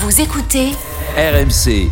Vous écoutez RMC.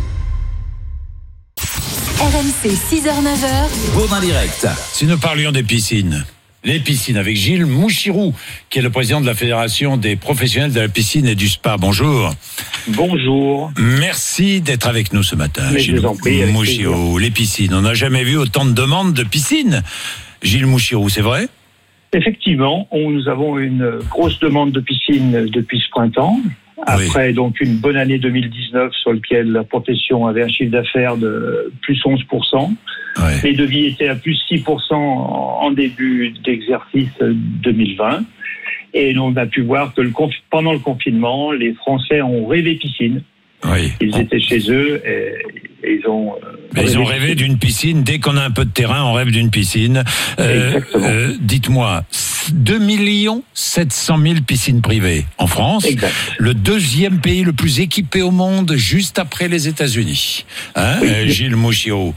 RMC 6h-9h. Bourdin Direct. Si nous parlions des piscines, les piscines avec Gilles Mouchirou, qui est le président de la Fédération des professionnels de la piscine et du spa. Bonjour. Bonjour. Merci d'être avec nous ce matin, Mais Gilles je vous en prie, avec Mouchirou. Les piscines, on n'a jamais vu autant de demandes de piscines. Gilles Mouchirou, c'est vrai ? Effectivement, nous avons une grosse demande de piscine depuis ce printemps. Après donc une bonne année 2019 sur laquelle la profession avait un chiffre d'affaires de plus 11%. Les devis étaient à plus 6% en début d'exercice 2020. Et on a pu voir que pendant le confinement, les Français ont rêvé piscine. Oui. Ils étaient chez eux et ils ont... ils ont rêvé d'une piscine. Dès qu'on a un peu de terrain, on rêve d'une piscine. Dites-moi, 2 700 000 piscines privées en France. Exact. Le deuxième pays le plus équipé au monde, juste après les États-Unis. Gilles Mouchirou.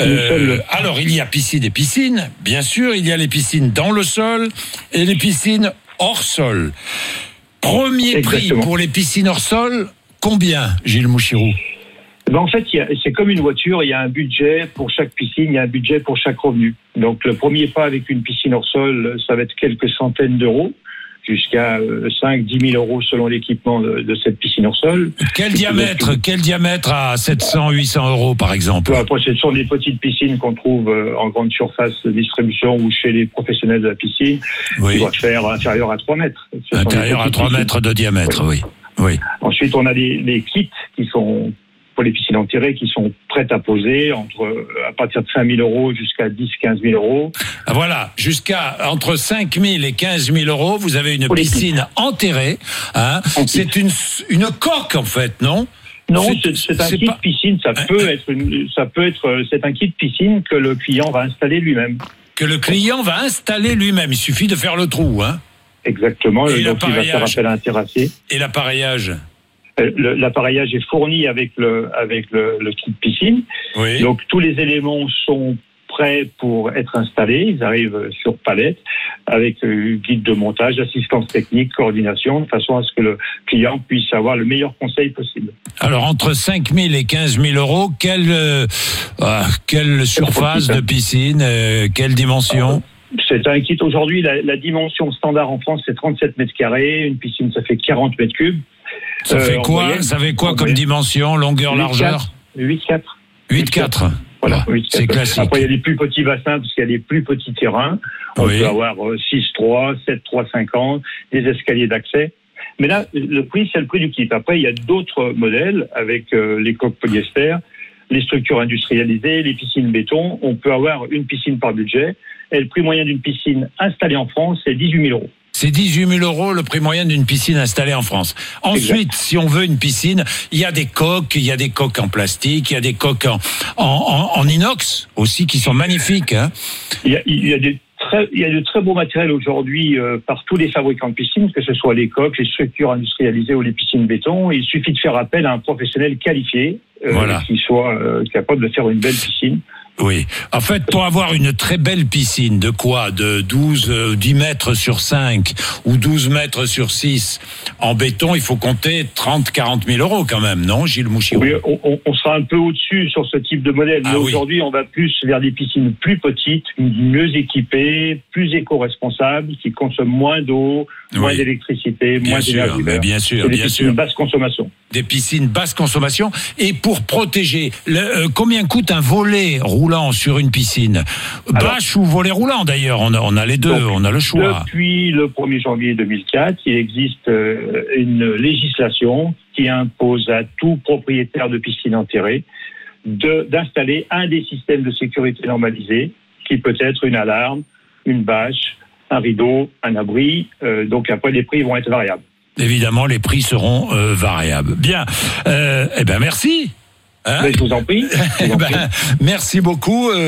Alors, il y a piscine et piscine. Bien sûr, il y a les piscines dans le sol et les piscines hors sol. Premier prix pour les piscines hors sol. Combien, Gilles Mouchirou ? En fait, c'est comme une voiture, il y a un budget pour chaque piscine, il y a un budget pour chaque revenu. Donc le premier pas avec une piscine hors sol, ça va être quelques centaines d'euros, jusqu'à 5-10 000 euros selon l'équipement de cette piscine hors sol. Quel diamètre à 700-800 euros par exemple ? Après, ce sont des petites piscines qu'on trouve en grande surface de distribution ou chez les professionnels de la piscine, qui doivent faire inférieur à 3 mètres. Inférieur à 3 mètres de diamètre, oui. Ensuite, on a les kits qui sont pour les piscines enterrées qui sont prêtes à poser à partir de 5 000 euros jusqu'à 10-15 000 euros. Voilà, entre 5 000 et 15 000 euros, vous avez une piscine enterrée. C'est une coque en fait, non ? Non, c'est un kit piscine. C'est un kit piscine que le client va installer lui-même. Il suffit de faire le trou, Exactement. Et donc il va faire appel à un terrassier. Et l'appareillage ? L'appareillage est fourni avec le kit piscine. Oui. Donc tous les éléments sont prêts pour être installés. Ils arrivent sur palette avec guide de montage, assistance technique, coordination, de façon à ce que le client puisse avoir le meilleur conseil possible. Alors entre 5 000 et 15 000 euros, quelle surface de piscine, quelle dimension ? C'est un kit aujourd'hui. La dimension standard en France, c'est 37 mètres carrés. Une piscine, ça fait 40 mètres cubes. Ça fait quoi comme dimension, longueur, largeur ? 8-4. 8-4. Voilà, c'est classique. Après, il y a les plus petits bassins, parce qu'il y a les plus petits terrains. On peut avoir 6-3, 7-3, 50, des escaliers d'accès. Mais là, le prix, c'est le prix du kit. Après, il y a d'autres modèles avec les coques polyester, les structures industrialisées, les piscines béton. On peut avoir une piscine par budget. Et le prix moyen d'une piscine installée en France, c'est 18 000 euros. C'est 18 000 euros le prix moyen d'une piscine installée en France. Ensuite, si on veut une piscine, il y a des coques en plastique, il y a des coques en inox aussi qui sont magnifiques. Il y a de très beaux matériels aujourd'hui par tous les fabricants de piscines, que ce soit les coques, les structures industrialisées ou les piscines béton. Il suffit de faire appel à un professionnel qualifié qui soit capable de faire une belle piscine. Oui. En fait, pour avoir une très belle piscine, de quoi ? De 10 mètres sur 5 ou 12 mètres sur 6 en béton, il faut compter 30-40 000 euros quand même, non, Gilles Mouchirou ? Oui, on sera un peu au-dessus sur ce type de modèle. Mais aujourd'hui, on va plus vers des piscines plus petites, mieux équipées, plus éco-responsables, qui consomment moins d'eau, moins d'électricité, moins d'énergie. Bien sûr. Piscines basse consommation. Des piscines basse consommation. Et pour protéger, combien coûte un volet roulant sur une piscine ? Bâche ou volet roulant d'ailleurs, on a les deux, on a le choix. Depuis le 1er janvier 2004, il existe une législation qui impose à tout propriétaire de piscine enterrée d'installer un des systèmes de sécurité normalisés, qui peut être une alarme, une bâche, un rideau, un abri. Donc après, les prix vont être variables. Évidemment, les prix seront variables. Bien, merci. Je vous en prie. Merci beaucoup.